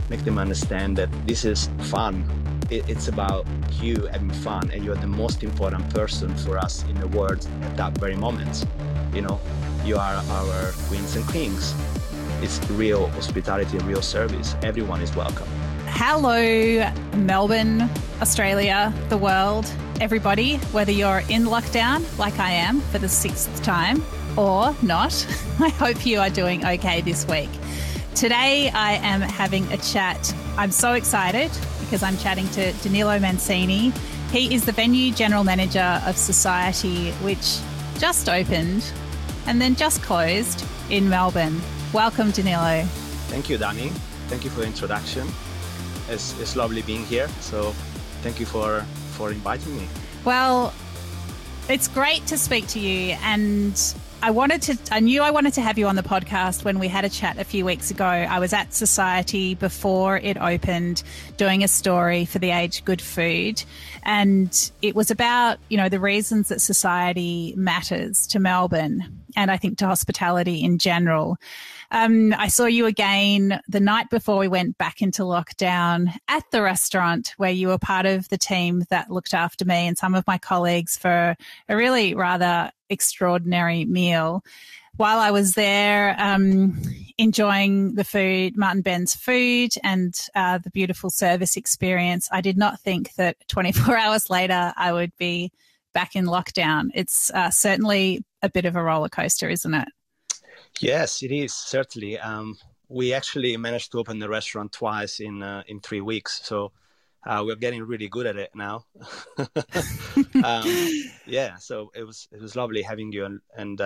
make them understand that this is fun. It's about you having fun, and you're the most important person for us in the world at that very moment. You know, you are our queens and kings. It's real hospitality, real service. Everyone is welcome. Hello, Melbourne, Australia, the world, everybody, whether you're in lockdown like I am for the 6th time or not. I hope you are doing okay this week. Today I am having a chat. I'm so excited because I'm chatting to Danilo Mancini. He is the venue general manager of Society, which just opened and then just closed in Melbourne. Welcome, Danilo. Thank you, Dani. Thank you for the introduction. It's lovely being here. So thank you for inviting me. Well, it's great to speak to you. And I knew I wanted to have you on the podcast when we had a chat a few weeks ago. I was at Society before it opened doing a story for The Age Good Food. And it was about, the reasons that Society matters to Melbourne and I think to hospitality in general. I saw you again the night before we went back into lockdown at the restaurant where you were part of the team that looked after me and some of my colleagues for a really rather extraordinary meal. While I was there enjoying the food, Martin Ben's food and the beautiful service experience, I did not think that 24 hours later I would be back in lockdown. It's certainly a bit of a roller coaster, isn't it? Yes, it is, certainly. We actually managed to open the restaurant twice in 3 weeks, so we're getting really good at it now. So it was lovely having you, and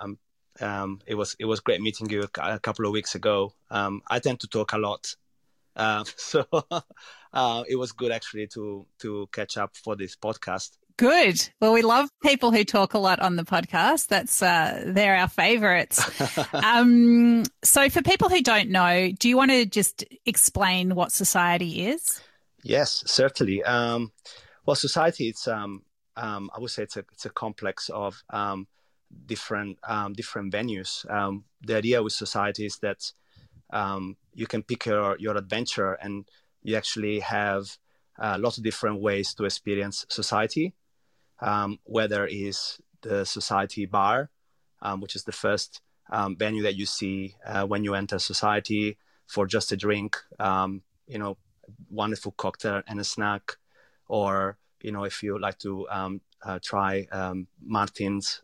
it was great meeting you a couple of weeks ago. I tend to talk a lot, so it was good actually to catch up for this podcast. Good. Well, we love people who talk a lot on the podcast. They're our favourites. So for people who don't know, do you want to just explain what Society is? Yes, certainly. Well, Society, it's I would say it's a complex of different venues. The idea with Society is that you can pick your adventure, and you actually have lots of different ways to experience Society. Whether it is the Society bar, which is the first venue that you see when you enter Society for just a drink, wonderful cocktail and a snack, or if you like to try Martin's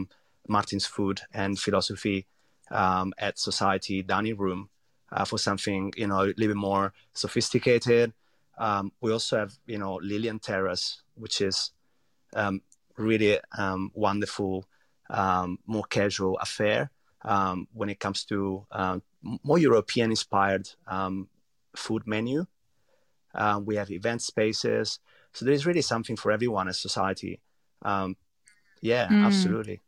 food and philosophy at Society dining room for something a little bit more sophisticated. We also have Lillian Terrace, which is really wonderful, more casual affair when it comes to more European-inspired food menu. We have event spaces. So there's really something for everyone at Society. Absolutely.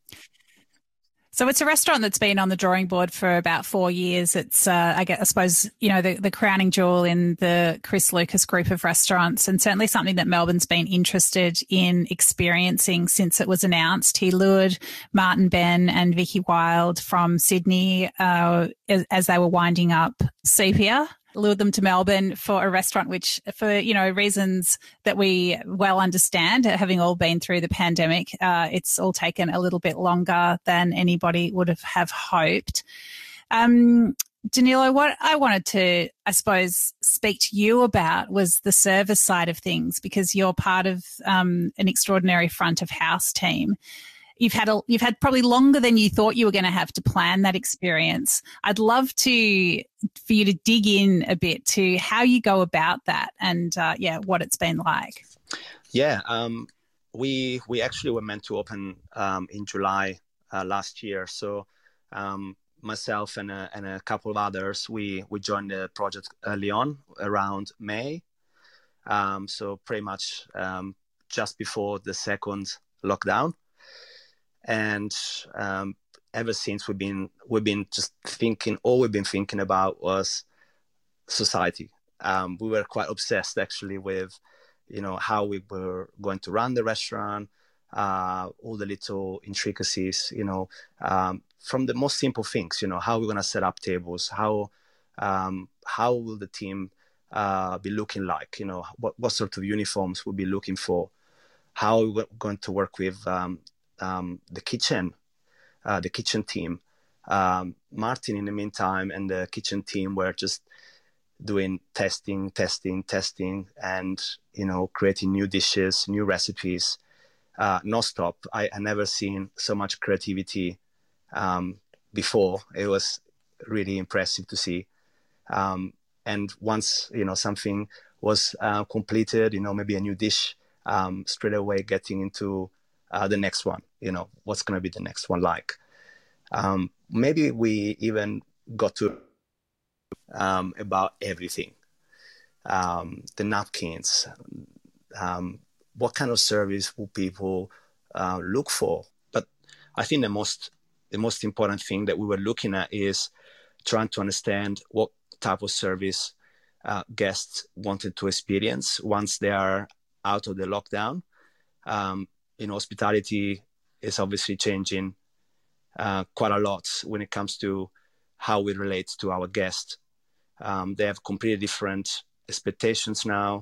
So it's a restaurant that's been on the drawing board for about 4 years. It's, I suppose, the crowning jewel in the Chris Lucas group of restaurants, and certainly something that Melbourne's been interested in experiencing since it was announced. He lured Martin Ben and Vicky Wild from Sydney as they were winding up Sepia. Lured them to Melbourne for a restaurant which, for reasons that we well understand, having all been through the pandemic, it's all taken a little bit longer than anybody would have hoped. Danilo, what I wanted to, I suppose, speak to you about was the service side of things, because you're part of an extraordinary front of house team. You've had probably longer than you thought you were going to have to plan that experience. I'd love for you to dig in a bit to how you go about that and what it's been like. Yeah, we actually were meant to open in July last year. So myself and a couple of others, we joined the project early on around May. So pretty much just before the second lockdown. And ever since we've been just thinking, all we've been thinking about was Society. We were quite obsessed actually with, how we were going to run the restaurant, all the little intricacies, from the most simple things, how we're going to set up tables, how will the team be looking like? What sort of uniforms we'll be looking for? How we're going to work with the kitchen team. Martin, in the meantime, and the kitchen team were just doing testing, and creating new dishes, new recipes, non-stop. I never seen so much creativity before. It was really impressive to see. And once something was completed, maybe a new dish, straight away getting into the next one. What's going to be the next one like? Maybe we even got to about everything. The napkins. What kind of service will people look for? But I think the most important thing that we were looking at is trying to understand what type of service guests wanted to experience once they are out of the lockdown. Hospitality is obviously changing quite a lot when it comes to how we relate to our guests. They have completely different expectations now.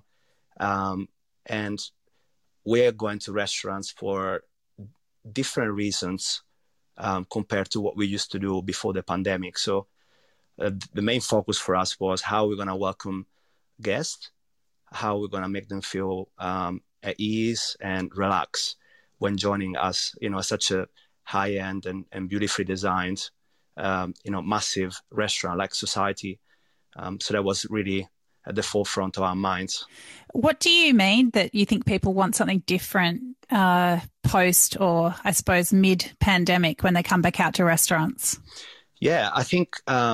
And we're going to restaurants for different reasons compared to what we used to do before the pandemic. So the main focus for us was how we're going to welcome guests, how we're going to make them feel at ease and relax when joining us, such a high-end and beautifully designed, massive restaurant like Society. So that was really at the forefront of our minds. What do you mean that you think people want something different post, or I suppose mid-pandemic, when they come back out to restaurants? Yeah, I think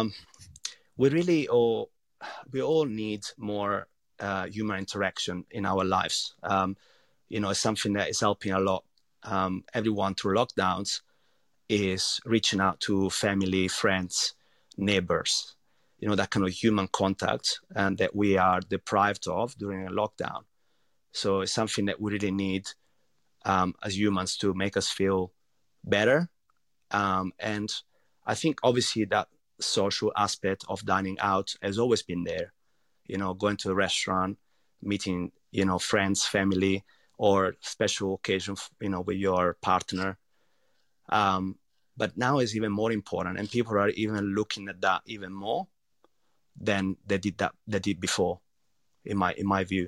we all need more human interaction in our lives. It's something that is helping a lot. Everyone through lockdowns is reaching out to family, friends, neighbors, that kind of human contact, and that we are deprived of during a lockdown. So it's something that we really need as humans to make us feel better. And I think obviously that social aspect of dining out has always been there, going to a restaurant, meeting, friends, family, or special occasion, with your partner. But now it's even more important, and people are even looking at that even more than they did before, in my view.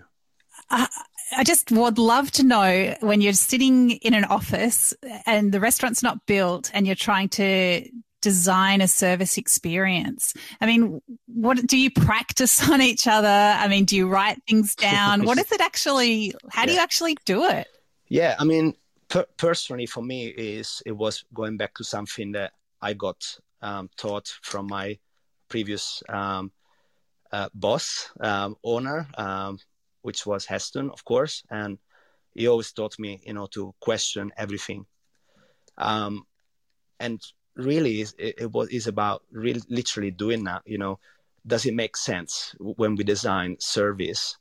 I just would love to know, when you're sitting in an office and the restaurant's not built and you're trying to design a service experience. I mean, what do you practice on each other? I mean, do you write things down? What is it actually? How do you actually do it? Yeah, I mean, personally for me, it was going back to something that I got taught from my previous boss, owner, which was Heston, of course, and he always taught me, to question everything. And really, is about literally doing that. Does it make sense when we design service?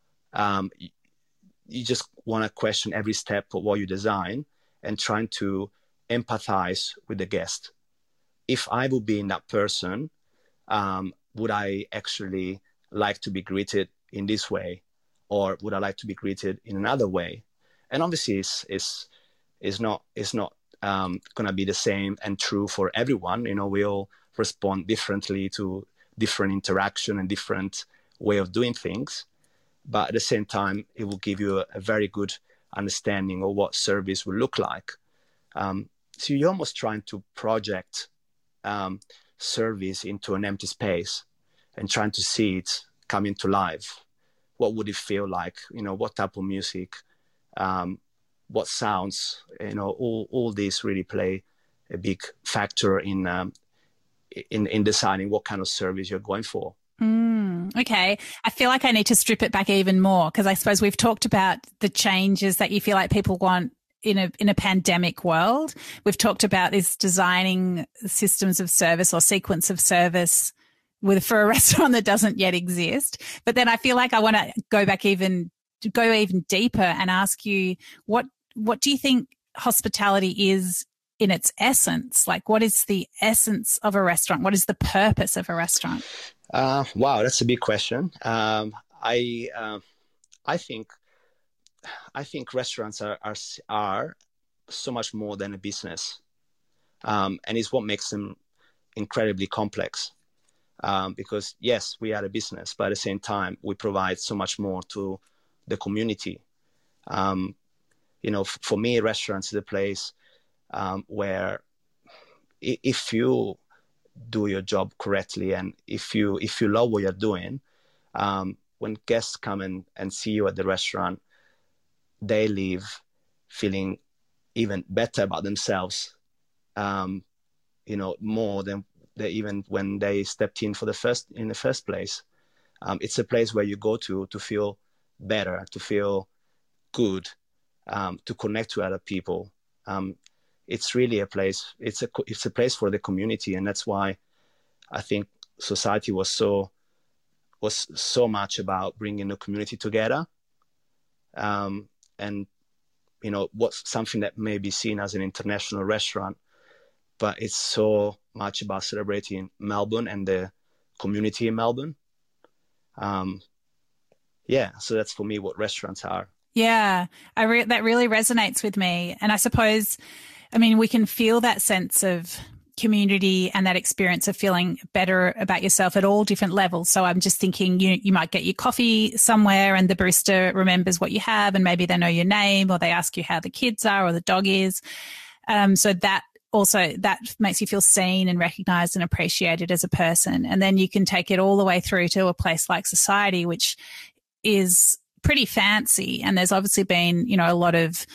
You just want to question every step of what you design and trying to empathize with the guest. If I would be in that person, would I actually like to be greeted in this way, or would I like to be greeted in another way? And obviously, it's not going to be the same and true for everyone. We all respond differently to different interaction and different way of doing things. But at the same time, it will give you a very good understanding of what service will look like. So you're almost trying to project service into an empty space and trying to see it coming to life. What would it feel like? What type of music, what sounds, all these really play a big factor in deciding what kind of service you're going for. Okay. I feel like I need to strip it back even more, because I suppose we've talked about the changes that you feel like people want in a pandemic world. We've talked about this designing systems of service or sequence of service for a restaurant that doesn't yet exist. But then I feel like I want to go even deeper and ask you, what do you think hospitality is in its essence? Like, what is the essence of a restaurant? What is the purpose of a restaurant? Wow, that's a big question. I think I think restaurants are so much more than a business, and it's what makes them incredibly complex. Because yes, we are a business, but at the same time, we provide so much more to the community. Um, for me, restaurants is a place where if you do your job correctly and if you love what you're doing, when guests come in and see you at the restaurant, they leave feeling even better about themselves, um, more than they even when they stepped in in the first place. It's a place where you go to feel better, to feel good, to connect to other people. Um, it's really a place. It's a place for the community, and that's why I think society was so much about bringing the community together. And what's something that may be seen as an international restaurant, but it's so much about celebrating Melbourne and the community in Melbourne. So that's for me what restaurants are. Yeah, that really resonates with me. And I suppose, I mean, we can feel that sense of community and that experience of feeling better about yourself at all different levels. So I'm just thinking you might get your coffee somewhere and the barista remembers what you have and maybe they know your name or they ask you how the kids are or the dog is. So that makes you feel seen and recognized and appreciated as a person. And then you can take it all the way through to a place like Society, which is pretty fancy. And there's obviously been, a lot of,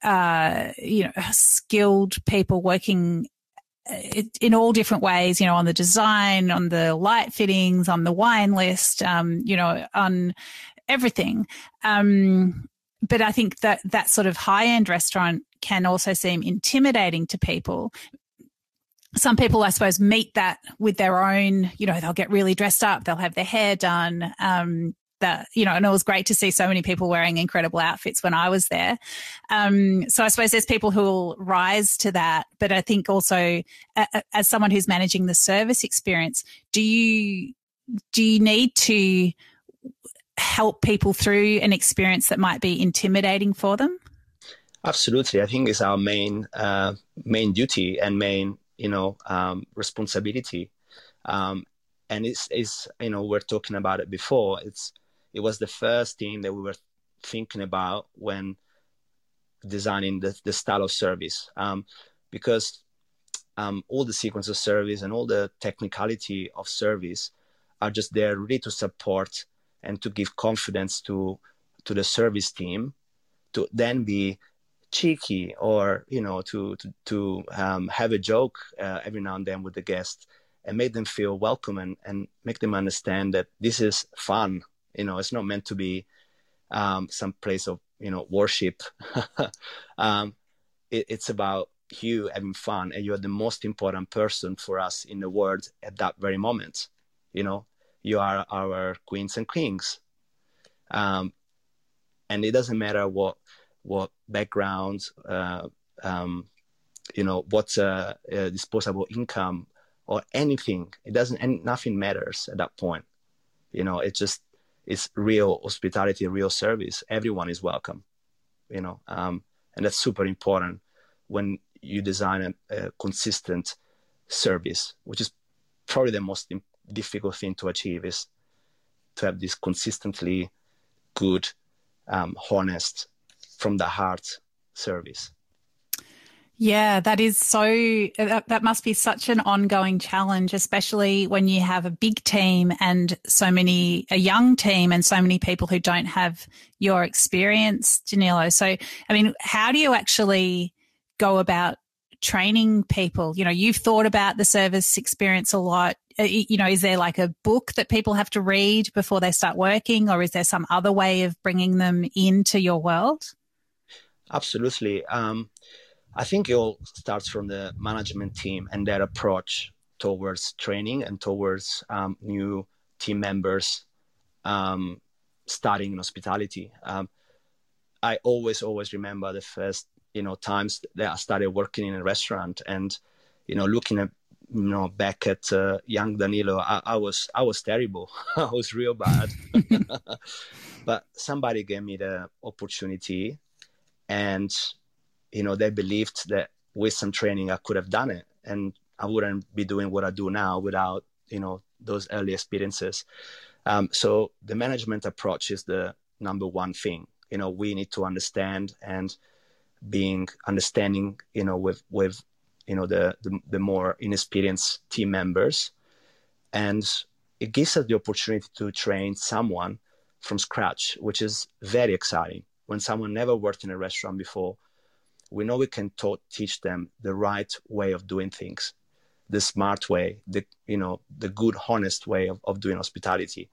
skilled people working in all different ways, on the design, on the light fittings, on the wine list, on everything. But I think that sort of high-end restaurant can also seem intimidating to people. Some people, I suppose, meet that with their own, they'll get really dressed up, they'll have their hair done, and it was great to see so many people wearing incredible outfits when I was there. So I suppose there's people who will rise to that. But I think also as someone who's managing the service experience, do you need to help people through an experience that might be intimidating for them? Absolutely. I think it's our main duty and main, responsibility. And it's we're talking about it before. It was the first thing that we were thinking about when designing the style of service, because all the sequence of service and all the technicality of service are just there really to support and to give confidence to the service team to then be cheeky or to have a joke every now and then with the guests and make them feel welcome and make them understand that this is fun. It's not meant to be some place of worship. It's about you having fun, and you're the most important person for us in the world at that very moment. You are our queens and kings, and it doesn't matter what background, what's disposable income or anything. It doesn't, and nothing matters at that point. It's real hospitality, real service. Everyone is welcome, and that's super important when you design a consistent service, which is probably the most difficult thing to achieve, is to have this consistently good, honest, from the heart service. Yeah, that must be such an ongoing challenge, especially when you have a big team and a young team and so many people who don't have your experience, Danilo. So, I mean, how do you actually go about training people? You've thought about the service experience a lot. Is there like a book that people have to read before they start working, or is there some other way of bringing them into your world? Absolutely. I think it all starts from the management team and their approach towards training and towards new team members starting in hospitality. I always remember the first, times that I started working in a restaurant and, looking at back at young Danilo, I was terrible. I was real bad. But somebody gave me the opportunity, and they believed that with some training I could have done it, and I wouldn't be doing what I do now without those early experiences. So the management approach is the number one thing. We need to understand, and being understanding with the more inexperienced team members, and it gives us the opportunity to train someone from scratch, which is very exciting. When someone never worked in a restaurant before, we know we can teach them the right way of doing things, the smart way, the good, honest way of doing hospitality.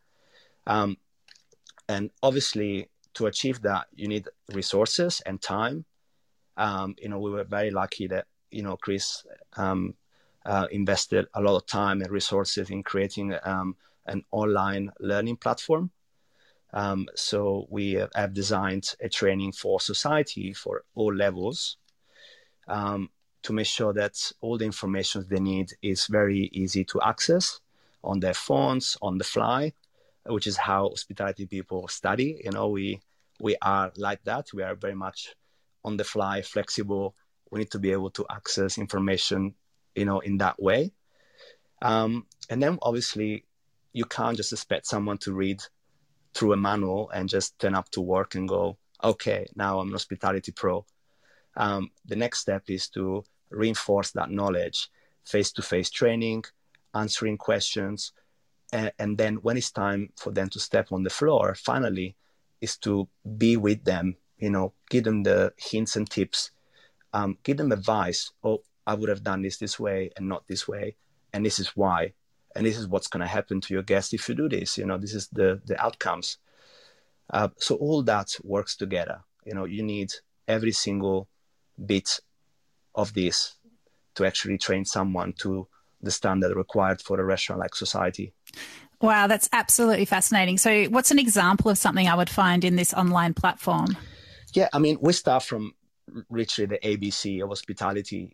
And obviously, to achieve that, you need resources and time. We were very lucky that Chris invested a lot of time and resources in creating an online learning platform. So we have designed a training for society for all levels, to make sure that all the information they need is very easy to access on their phones, on the fly, which is how hospitality people study. We are like that. We are very much on the fly, flexible. We need to be able to access information, in that way. And then obviously you can't just expect someone to read through a manual and just turn up to work and go, okay, now I'm an hospitality pro. The next step is to reinforce that knowledge, face-to-face training, answering questions. And then when it's time for them to step on the floor, finally, is to be with them, give them the hints and tips, give them advice. Oh, I would have done this way and not this way. And this is why. And this is what's going to happen to your guests if you do this. This is the outcomes. So all that works together. You need every single bit of this to actually train someone to the standard required for a restaurant like Society. Wow, that's absolutely fascinating. So what's an example of something I would find in this online platform? Yeah, we start from literally the ABC of hospitality.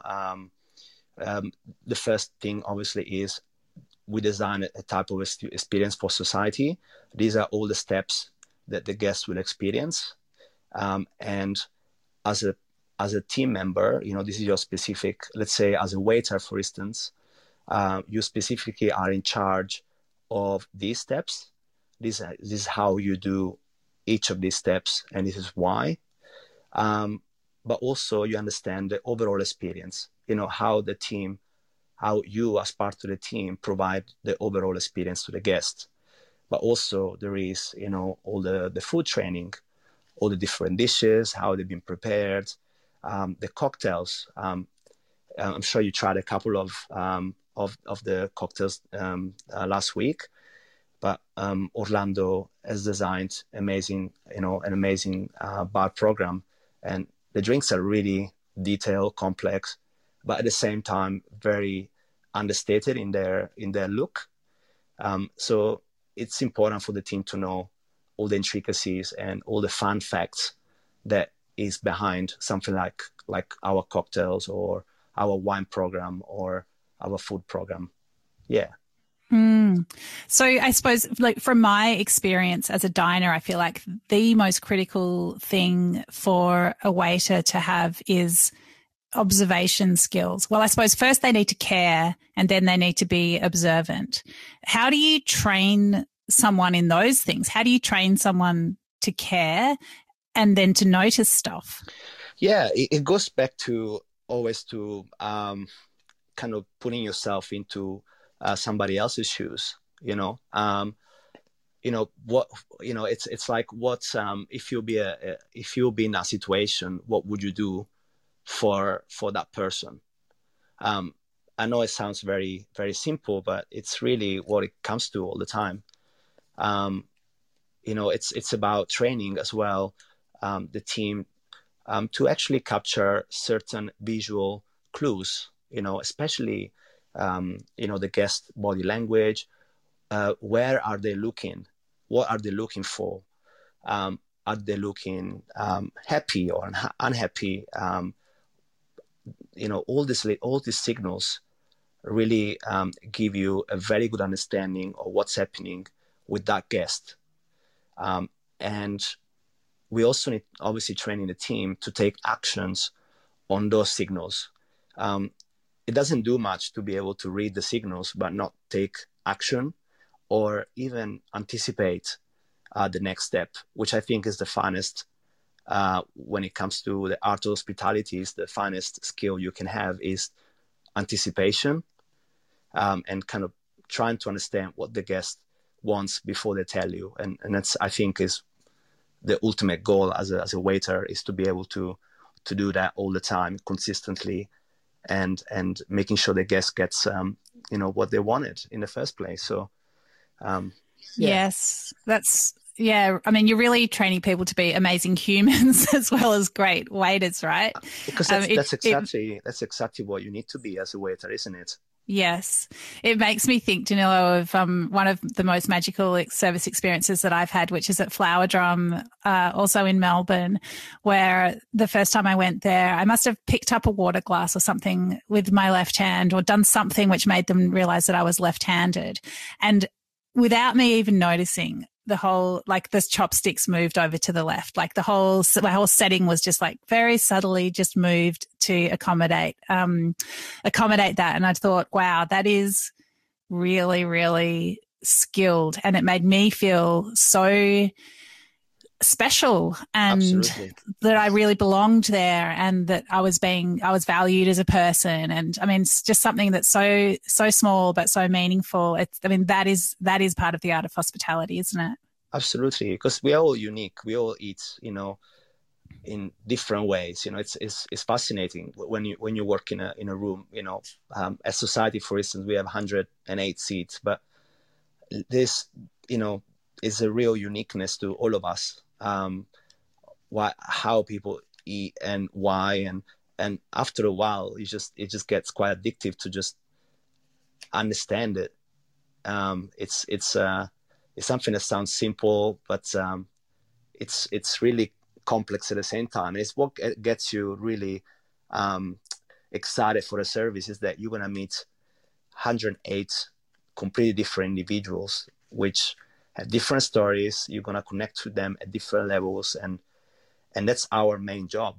The first thing obviously is we design a type of experience for Society. These are all the steps that the guests will experience. And as a team member, this is your specific, let's say as a waiter, for instance, you specifically are in charge of these steps. This is how you do each of these steps, and this is why. But also you understand the overall experience, how you as part of the team provide the overall experience to the guests. But also there is, all the food training, all the different dishes, how they've been prepared, the cocktails. I'm sure you tried a couple of the cocktails last week, but Orlando has designed an amazing bar program, and the drinks are really detailed, complex, but at the same time very understated in their look. So it's important for the team to know all the intricacies and all the fun facts that is behind something like our cocktails or our wine program or our food program. Yeah. So I suppose, from my experience as a diner, I feel like the most critical thing for a waiter to have is observation skills. Well, I suppose first they need to care, and then they need to be observant. How do you train someone in those things? How do you train someone to care and then to notice stuff? Yeah, it goes back to always to kind of putting yourself into somebody else's shoes. It's like if you'll be in that situation, what would you do for that person? I know it sounds very, very simple, but it's really what it comes to all the time. It's about training as well, the team to actually capture certain visual clues, especially the guest body language. Where are they looking? What are they looking for? Are they looking happy or unhappy? All these signals really give you a very good understanding of what's happening with that guest. And we also need, obviously, training the team to take actions on those signals. It doesn't do much to be able to read the signals but not take action or even anticipate the next step, which I think is the finest, when it comes to the art of hospitality, is the finest skill you can have is anticipation, and kind of trying to understand what the guest wants before they tell you. And that's, I think, is the ultimate goal as a waiter, is to be able to do that all the time, consistently, and making sure the guest gets what they wanted in the first place. So yes, I mean, you're really training people to be amazing humans as well as great waiters, right? Because that's exactly what you need to be as a waiter, isn't it? Yes. It makes me think, Danilo, of one of the most magical service experiences that I've had, which is at Flower Drum, also in Melbourne, where the first time I went there, I must have picked up a water glass or something with my left hand, or done something which made them realize that I was left-handed. And without me even noticing, the whole, like, the chopsticks moved over to the left. Like my whole setting was just like very subtly just moved to accommodate that. And I thought, wow, that is really, really skilled. And it made me feel so special, and Absolutely. that I really belonged there, and that I was valued as a person. And I mean, it's just something that's so small but so meaningful. That is part of the art of hospitality, isn't it? Absolutely, because we are all unique. We all eat, in different ways. It's fascinating when you work in a room. At Society, for instance, we have 108 seats, but this, is a real uniqueness to all of us. How people eat and why, and after a while, it just gets quite addictive to just understand it. It's something that sounds simple, but it's really complex at the same time. It's what gets you really excited for a service, is that you're gonna meet 108 completely different individuals, which have different stories. You're gonna connect with them at different levels, and that's our main job.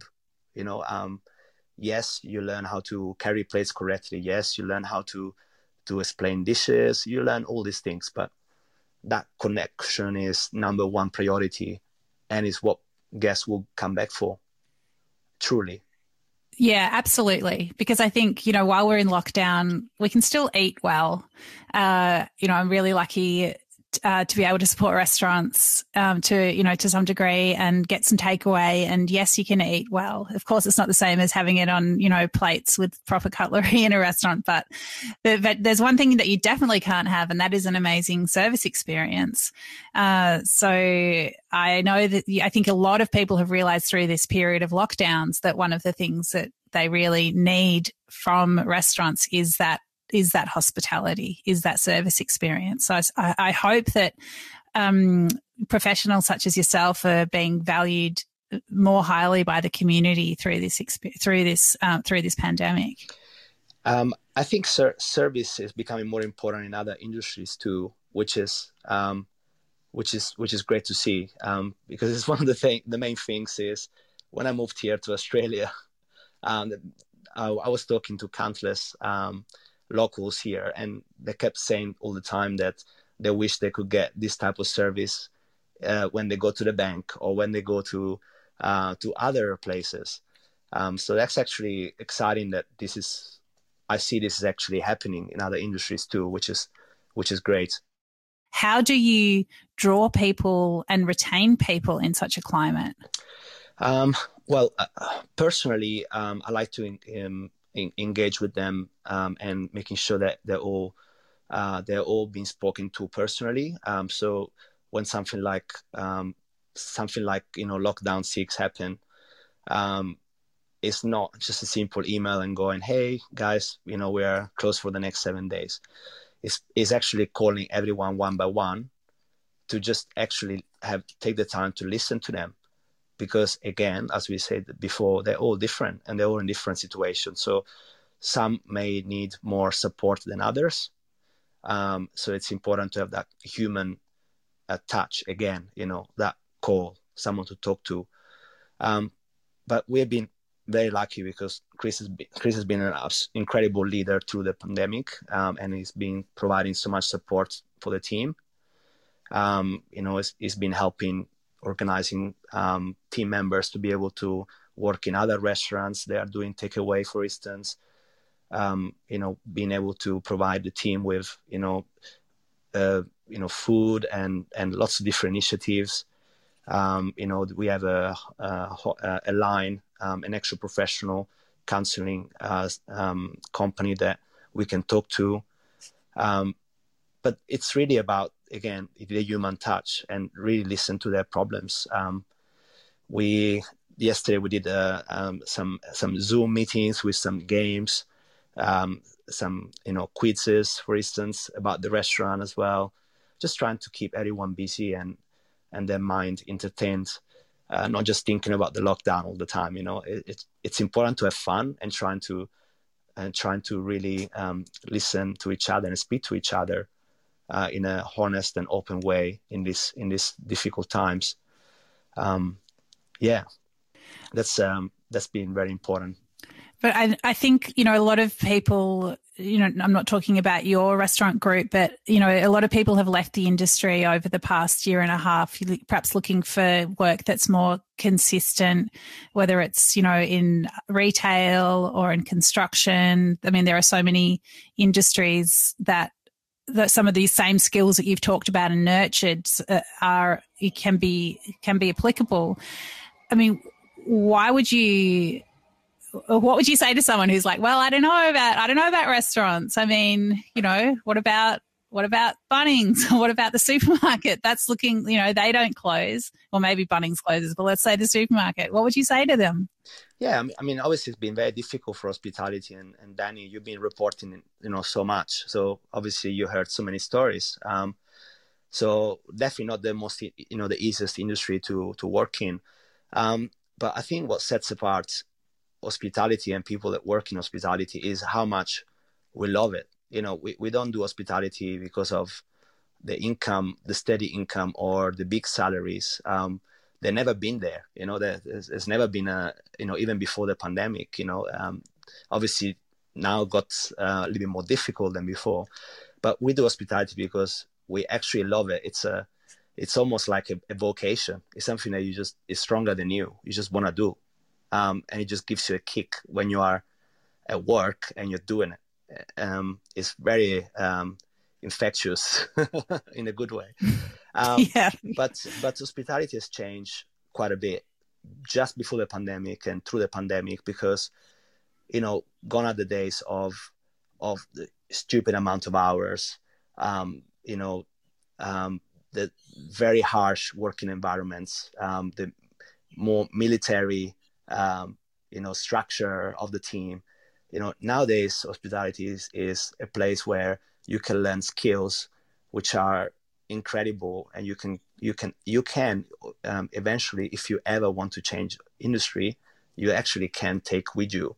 Yes, you learn how to carry plates correctly. Yes, you learn how to explain dishes. You learn all these things, but that connection is number one priority, and is what guests will come back for, truly. Yeah, absolutely. Because I think, while we're in lockdown, we can still eat well. I'm really lucky to be able to support restaurants to some degree, and get some takeaway. And yes, you can eat well. Of course, it's not the same as having it on, plates with proper cutlery in a restaurant. But there's one thing that you definitely can't have, and that is an amazing service experience. So I know that I think a lot of people have realized through this period of lockdowns that one of the things that they really need from restaurants is that hospitality, is that service experience. So I hope that professionals such as yourself are being valued more highly by the community through this pandemic. I think service is becoming more important in other industries too, which is great to see. Because it's one of the main things is, when I moved here to Australia, I was talking to countless locals here, and they kept saying all the time that they wish they could get this type of service when they go to the bank, or when they go to other places. So that's actually exciting that I see this is actually happening in other industries too, which is great. How do you draw people and retain people in such a climate? Well, personally, I like to engage with them, and making sure that they're all being spoken to personally. So when something like lockdown 6 happen, it's not just a simple email and going, "Hey guys, we are closed for the next 7 days." It's actually calling everyone one by one to just actually take the time to listen to them. Because again, as we said before, they're all different, and they're all in different situations. So some may need more support than others. So it's important to have that human touch again, that call, someone to talk to. But we've been very lucky because Chris has been an incredible leader through the pandemic, and he's been providing so much support for the team. He's been helping organizing team members to be able to work in other restaurants. They are doing takeaway, for instance. Being able to provide the team with food and lots of different initiatives. We have a line, an extra professional counseling company that we can talk to. But it's really about, again, the human touch and really listen to their problems. Yesterday we did some Zoom meetings with some games, some quizzes, for instance, about the restaurant as well. Just trying to keep everyone busy and their mind entertained, not just thinking about the lockdown all the time. It's important to have fun and trying to really listen to each other and speak to each other in a honest and open way in these difficult times. That's been very important. But I think, a lot of people, I'm not talking about your restaurant group, but, a lot of people have left the industry over the past year and a half, perhaps looking for work that's more consistent, whether it's, in retail or in construction. I mean, there are so many industries that some of these same skills that you've talked about and nurtured can be applicable. I mean, what would you say to someone who's like, well, I don't know about restaurants. I mean, what about Bunnings? What about the supermarket? That's looking, they don't close, or maybe Bunnings closes, but let's say the supermarket. What would you say to them? Yeah, I mean, obviously it's been very difficult for hospitality, and Danny, you've been reporting, so much. So obviously you heard so many stories. So definitely not the most, the easiest industry to work in. But I think what sets apart hospitality and people that work in hospitality is how much we love it. We don't do hospitality because of the income, the steady income, or the big salaries. They've never been there. There's never been even before the pandemic. Obviously now got a little bit more difficult than before, but we do hospitality because we actually love it. It's almost like a vocation. It's something that is stronger than you. You just want to do. And it just gives you a kick when you are at work and you're doing it. It's very infectious in a good way. Yeah. But hospitality has changed quite a bit just before the pandemic and through the pandemic, because, gone are the days of the stupid amount of hours, the very harsh working environments, the more military, structure of the team. Nowadays hospitality is a place where you can learn skills which are incredible, and you can eventually, if you ever want to change industry, you actually can take with you.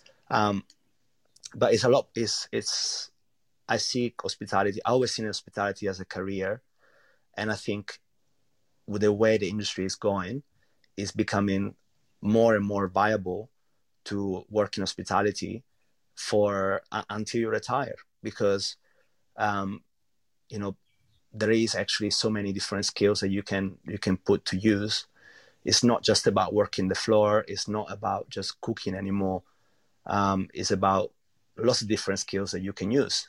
But it's a lot. I see hospitality. I always seen hospitality as a career, and I think with the way the industry is going, it's becoming more and more viable to work in hospitality for until you retire, because there is actually so many different skills that you can put to use. It's not just about working the floor. It's not about just cooking anymore. It's about lots of different skills that you can use.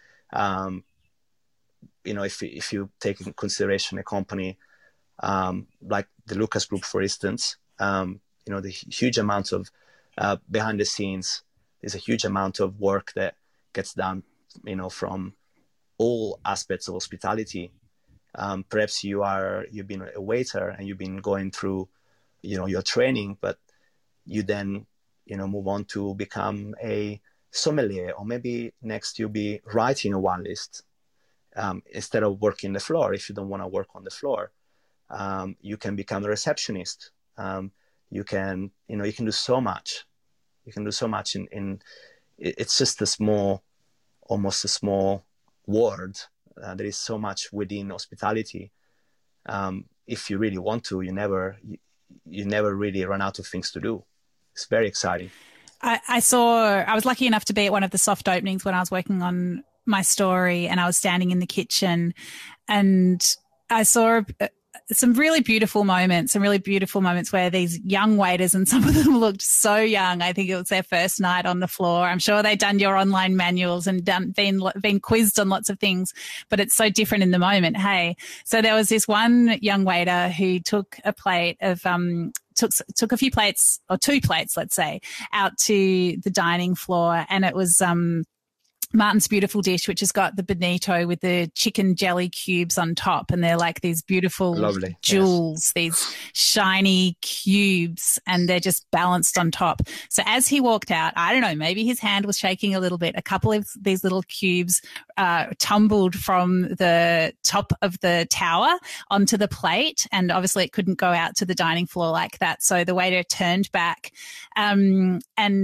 If you take in consideration a company like the Lucas Group, for instance, the huge amounts of behind the scenes, there's a huge amount of work that gets done, from all aspects of hospitality. Perhaps you've been a waiter and you've been going through, your training, but you then, move on to become a sommelier, or maybe next you'll be writing a wine list instead of working the floor. If you don't want to work on the floor, you can become a receptionist. You can do so much. You can do so much in it's just a small, almost a small word. There is so much within hospitality. If you really want to, you never really run out of things to do. It's very exciting. I was lucky enough to be at one of the soft openings when I was working on my story, and I was standing in the kitchen, and I saw some really beautiful moments where these young waiters, and some of them looked so young. I think it was their first night on the floor. I'm sure they'd done your online manuals and been quizzed on lots of things, but it's so different in the moment. Hey, so there was this one young waiter who took a plate of, took a few plates, or 2 plates, let's say, out to the dining floor, and it was, Martin's beautiful dish, which has got the bonito with the chicken jelly cubes on top. And they're like these beautiful Lovely. jewels, Yes. These shiny cubes, and they're just balanced on top. So as he walked out, I don't know, maybe his hand was shaking a little bit. A couple of these little cubes tumbled from the top of the tower onto the plate. And obviously it couldn't go out to the dining floor like that. So the waiter turned back, and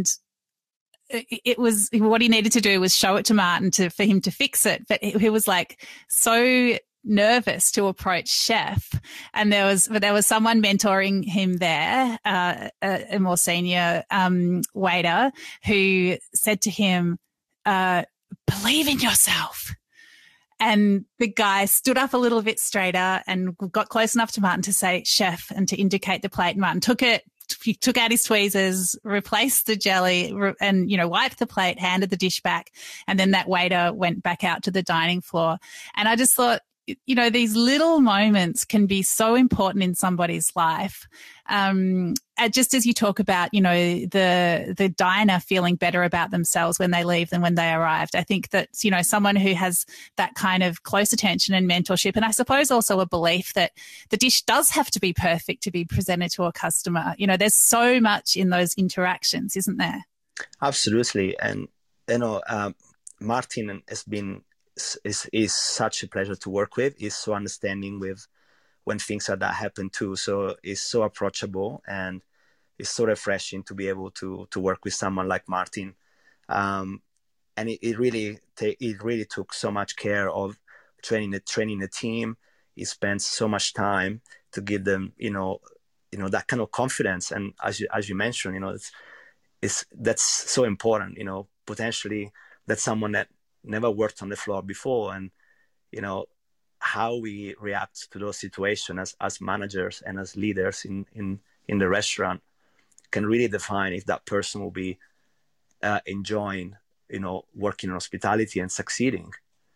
it was what he needed to do was show it to Martin for him to fix it. But he was like so nervous to approach chef, and there was someone mentoring him there, a more senior waiter, who said to him, "Believe in yourself." And the guy stood up a little bit straighter and got close enough to Martin to say "chef" and to indicate the plate. Martin took it. He took out his tweezers, replaced the jelly, and, wiped the plate, handed the dish back. And then that waiter went back out to the dining floor. And I just thought, these little moments can be so important in somebody's life. Just as you talk about, the diner feeling better about themselves when they leave than when they arrived. I think that, someone who has that kind of close attention and mentorship, and I suppose also a belief that the dish does have to be perfect to be presented to a customer. There's so much in those interactions, isn't there? Absolutely. And, Martin is such a pleasure to work with. He's so understanding with when things like that happen too. So he's so approachable, and it's so refreshing to be able to work with someone like Martin. And it really took so much care of training the team. He spends so much time to give them, that kind of confidence. And as you mentioned, that's so important. Potentially that's someone that never worked on the floor before, and how we react to those situations as managers and as leaders in the restaurant can really define if that person will be enjoying working in hospitality and succeeding.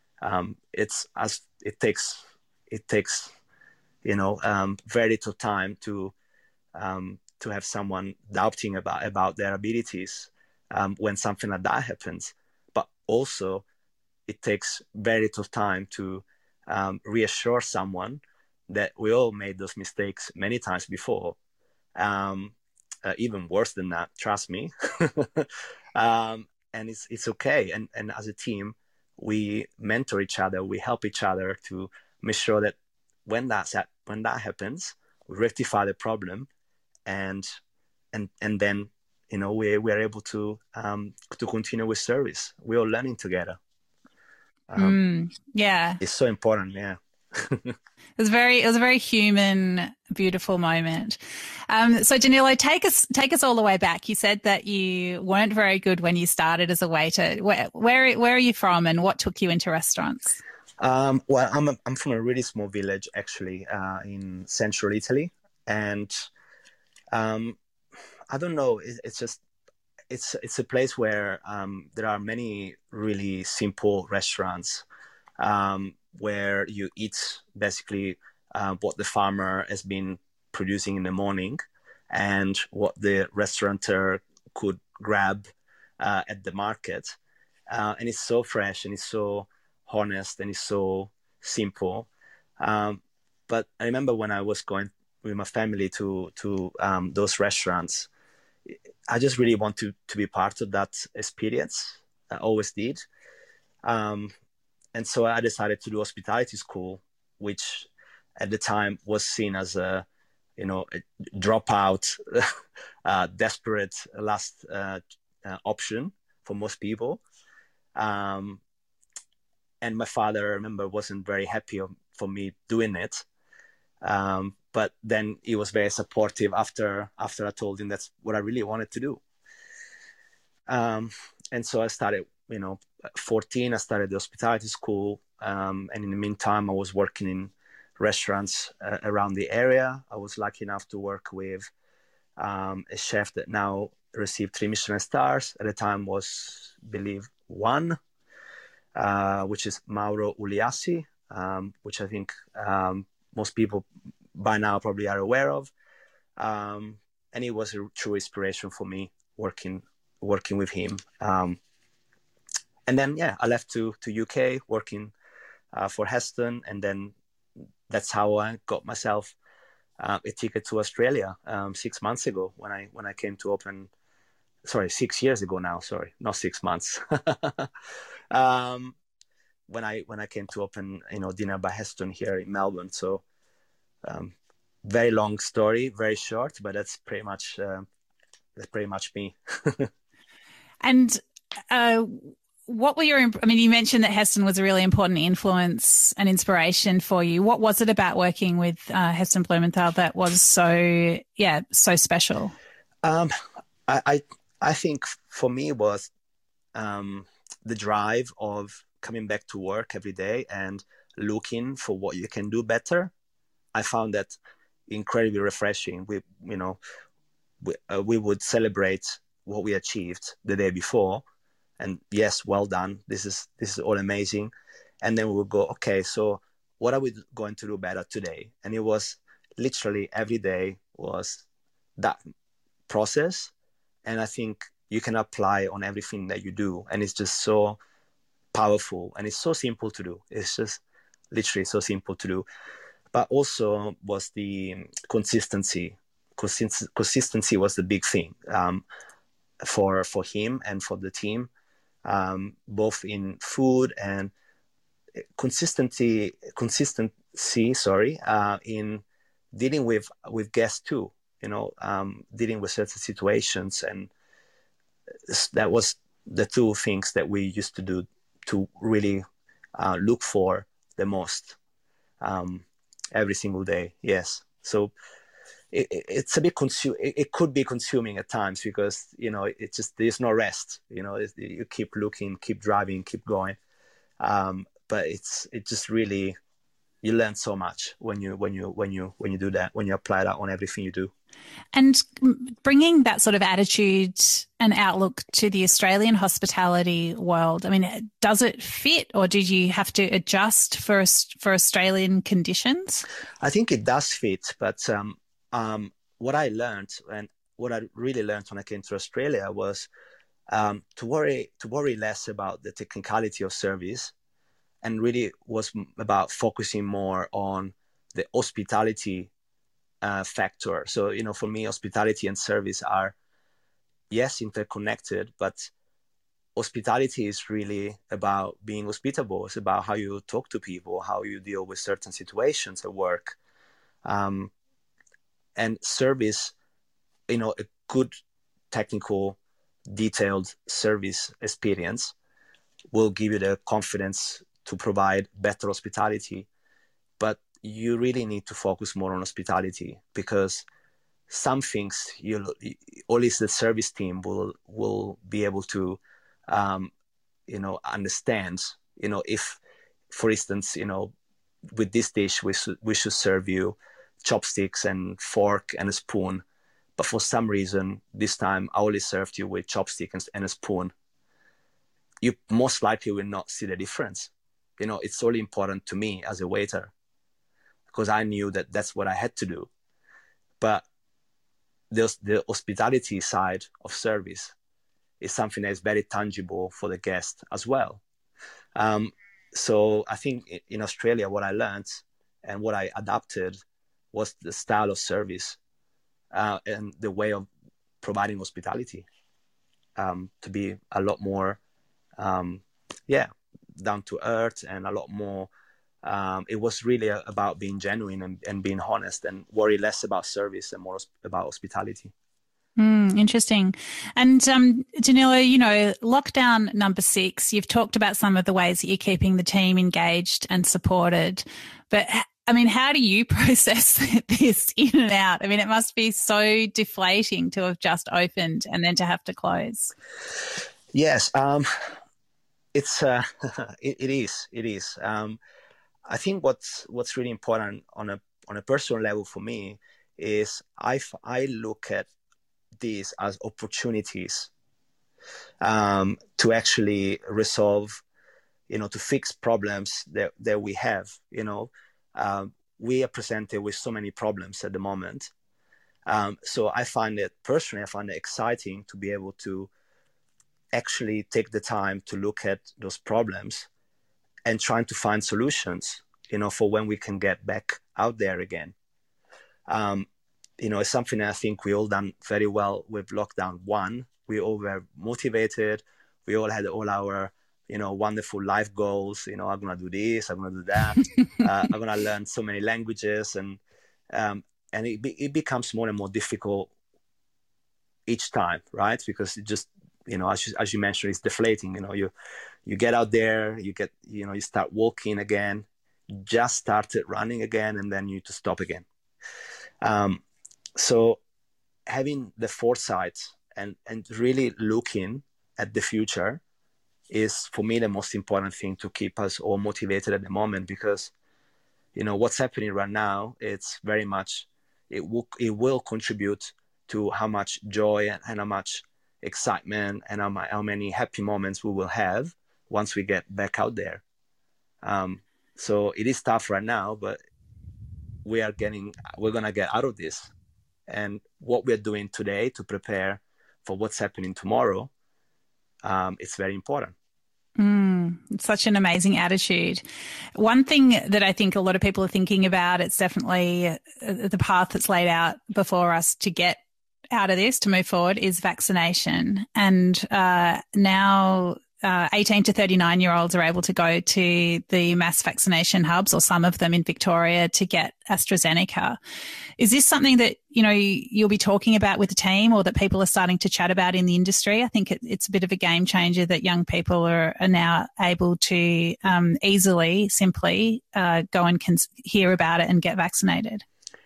It takes very little time to have someone doubting about their abilities when something like that happens, but also it takes very little time to reassure someone that we all made those mistakes many times before, even worse than that, trust me. And it's okay. And as a team, we mentor each other, we help each other to make sure that when that happens, we rectify the problem, and then we're able to continue with service. We're all learning together. Yeah, it's so important. Yeah. It was a very human, beautiful moment. So Danilo, take us all the way back. You said that you weren't very good when you started as a waiter. Where are you from, and what took you into restaurants? Well, I'm from a really small village, actually, in central Italy, and I don't know. It's a place where there are many really simple restaurants where you eat basically what the farmer has been producing in the morning and what the restaurateur could grab at the market. And it's so fresh, and it's so honest, and it's so simple. But I remember when I was going with my family to those restaurants, I just really want to be part of that experience. I always did. And so I decided to do hospitality school, which at the time was seen as a dropout, desperate last option for most people. And my father, I remember, wasn't very happy for me doing it. But then he was very supportive after I told him that's what I really wanted to do. And so I started, 14, I started the hospitality school. And in the meantime, I was working in restaurants around the area. I was lucky enough to work with a chef that now received 3 Michelin stars. At the time was, I believe, 1, which is Mauro Uliassi, which I think most people by now probably are aware of. And it was a true inspiration for me working with him. And then, I left to UK working for Heston. And then that's how I got myself a ticket to Australia 6 months ago when I came to open. Sorry, 6 years ago now. Sorry, not 6 months. When I came to open, Dinner by Heston here in Melbourne. So very long story, very short, but that's pretty much me. And what were you mentioned that Heston was a really important influence and inspiration for you. What was it about working with Heston Blumenthal that was so special? I think for me it was the drive of coming back to work every day and looking for what you can do better. I found that incredibly refreshing. We would celebrate what we achieved the day before, and yes, well done. This is all amazing. And then we would go, okay, so what are we going to do better today? And it was literally every day was that process. And I think you can apply on everything that you do. And it's just so powerful and it's so simple to do. It's just literally so simple to do. But also was the consistency. Consistency was the big thing for him and for the team, both in food and consistency. In dealing with guests too. Dealing with certain situations, and that was the 2 things that we used to do to really look for the most every single day. Yes, so it's a bit it could be consuming at times because it's just there's no rest. You keep looking, keep driving, keep going, but it just really you learn so much when you do that, when you apply that on everything you do. And bringing that sort of attitude and outlook to the Australian hospitality world, I mean, does it fit, or did you have to adjust for Australian conditions? I think it does fit, but what I learned and what I really learned when I came to Australia was to worry less about the technicality of service, and really was about focusing more on the hospitality factor. So, for me, hospitality and service are, yes, interconnected, but hospitality is really about being hospitable. It's about how you talk to people, how you deal with certain situations at work. And service, a good technical, detailed service experience will give you the confidence to provide better hospitality. But you really need to focus more on hospitality, because some things only the service team will be able to understand. If, for instance, with this dish we should serve you chopsticks and fork and a spoon, but for some reason this time I only served you with chopstick and a spoon. You most likely will not see the difference. It's only important to me as a waiter, because I knew that that's what I had to do. But the hospitality side of service is something that is very tangible for the guest as well. So I think in Australia, what I learned and what I adapted was the style of service and the way of providing hospitality to be a lot more, down to earth, and a lot more. It was really about being genuine and being honest, and worry less about service and more about hospitality. Interesting. And Danilo, lockdown number 6, you've talked about some of the ways that you're keeping the team engaged and supported. But I mean, how do you process this in and out? I mean, it must be so deflating to have just opened and then to have to close. Yes, it's it is. It is. I think what's really important on a personal level for me is I look at these as opportunities to actually resolve, to fix problems that we have. We are presented with so many problems at the moment. So I find it exciting to be able to actually take the time to look at those problems and trying to find solutions, for when we can get back out there again. It's something that I think we all done very well with lockdown 1. We all were motivated. We all had all our, wonderful life goals. I'm going to do this, I'm going to do that. I'm going to learn so many languages. And it becomes more and more difficult each time, right? Because it just, as you mentioned, it's deflating. You get out there, you start walking again, just started running again, and then you need to stop again. So having the foresight and really looking at the future is, for me, the most important thing to keep us all motivated at the moment, because, what's happening right now, it's very much, it will contribute to how much joy and how much excitement and how many happy moments we will have once we get back out there. So it is tough right now, but we're going to get out of this. And what we're doing today to prepare for what's happening tomorrow, it's very important. It's such an amazing attitude. One thing that I think a lot of people are thinking about, it's definitely the path that's laid out before us to get out of this, to move forward, is vaccination. And now 18 to 39-year-olds are able to go to the mass vaccination hubs, or some of them in Victoria, to get AstraZeneca. Is this something that, you'll be talking about with the team, or that people are starting to chat about in the industry? I think it's a bit of a game changer that young people are now able to simply go and hear about it and get vaccinated.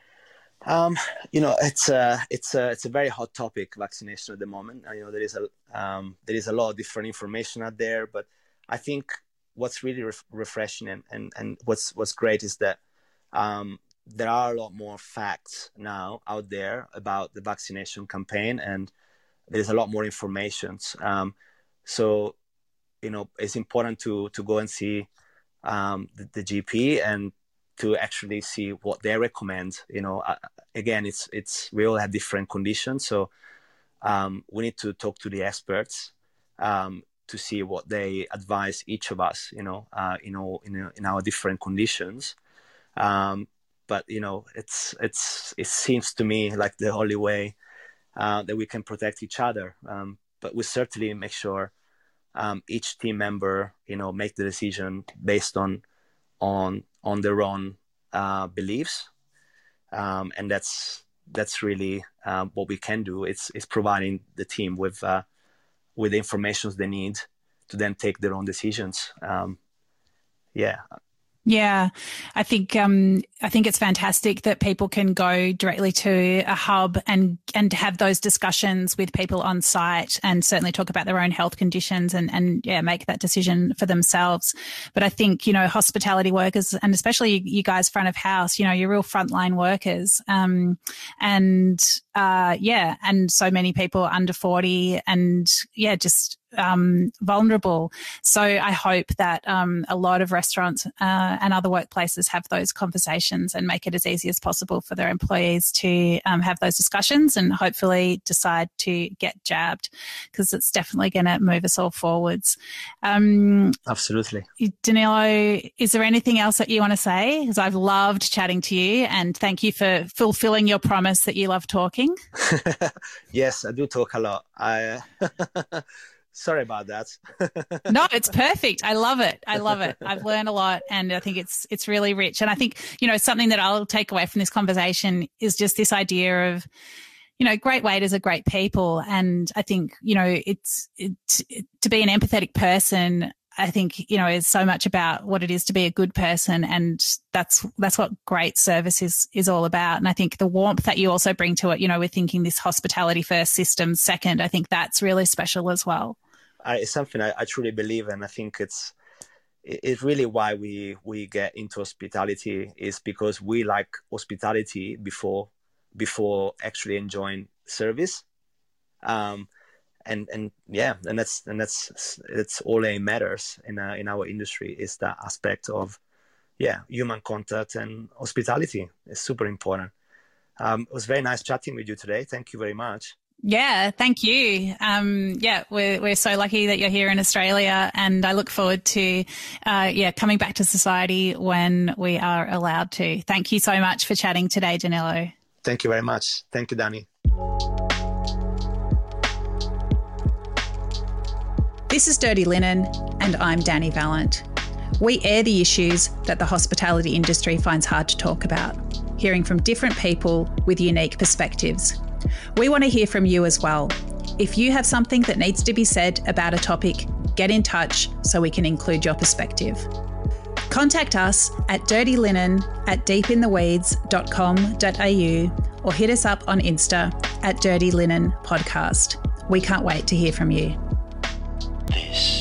It's a very hot topic, vaccination, at the moment. There is a lot of different information out there, but I think what's really refreshing and what's great is that there are a lot more facts now out there about the vaccination campaign, and there's a lot more information. So it's important to go and see the GP and to actually see what they recommend. Again, we all have different conditions, so we need to talk to the experts to see what they advise each of us, in our different conditions. But it seems to me like the only way that we can protect each other. But we certainly make sure each team member, make the decision based on their own beliefs, and that's really what we can do. It's providing the team with the information they need to then take their own decisions. Yeah, I think it's fantastic that people can go directly to a hub and have those discussions with people on site, and certainly talk about their own health conditions and make that decision for themselves. But I think, hospitality workers, and especially you guys front of house, you're real frontline workers. And so many people under 40 and just vulnerable. So I hope that a lot of restaurants and other workplaces have those conversations and make it as easy as possible for their employees to have those discussions and hopefully decide to get jabbed, because it's definitely going to move us all forwards. Absolutely. Danilo, is there anything else that you want to say? Because I've loved chatting to you, and thank you for fulfilling your promise that you love talking. Yes, I do talk a lot. Sorry about that. No, it's perfect. I love it. I've learned a lot, and I think it's really rich. And I think, something that I'll take away from this conversation is just this idea of, great waiters are great people. And I think, to be an empathetic person, I think, is so much about what it is to be a good person. And that's what great service is all about. And I think the warmth that you also bring to it, we're thinking this hospitality first, systems second. I think that's really special as well. It's something I truly believe in. I think it's really why we get into hospitality is because we like hospitality before actually enjoying service. And that's all that matters in our industry is that aspect of human contact and hospitality is super important. It was very nice chatting with you today. Thank you very much. Yeah, thank you. We're so lucky that you're here in Australia, and I look forward to coming back to Society when we are allowed to. Thank you so much for chatting today, Danilo. Thank you very much. Thank you, Dani. This is Dirty Linen, and I'm Dani Valent. We air the issues that the hospitality industry finds hard to talk about, hearing from different people with unique perspectives. We want to hear from you as well. If you have something that needs to be said about a topic, get in touch so we can include your perspective. Contact us at dirtyLinen@deepintheweeds.com.au or hit us up on Insta at Dirty Linen Podcast. We can't wait to hear from you. This